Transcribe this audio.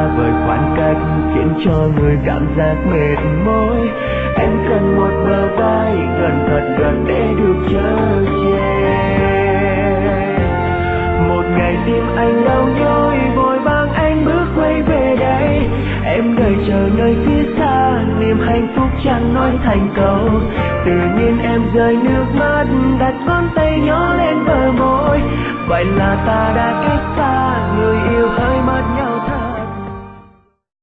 vời khoảng cách khiến cho người cảm giác mệt mỏi. Em cần một bờ vai gần thật gần để được chở che. Một ngày tim anh đau nhói vội vàng anh bước quay về đây. Em đợi chờ nơi phía xa niềm hạnh phúc chẳng nói thành câu. Tự nhiên em rơi nước mắt đặt ngón tay nhỏ lên bờ môi. Vậy là ta đã cách xa, người yêu hơi mất nhau.